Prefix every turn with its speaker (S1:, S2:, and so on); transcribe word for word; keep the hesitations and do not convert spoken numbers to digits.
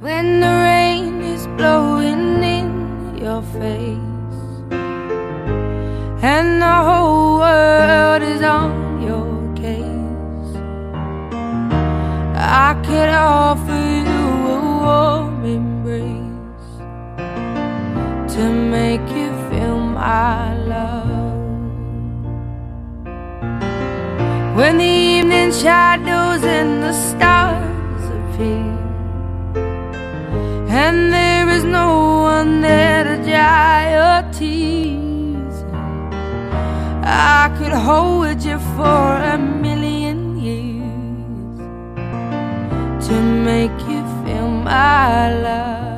S1: When the rain is blowing in your face and the whole world is on your case, I could offer you a warm embrace to make you feel my love. When the evening shadows and the stars appear and there is no one there to dry your tears, I could hold you for a million years to make you feel my love.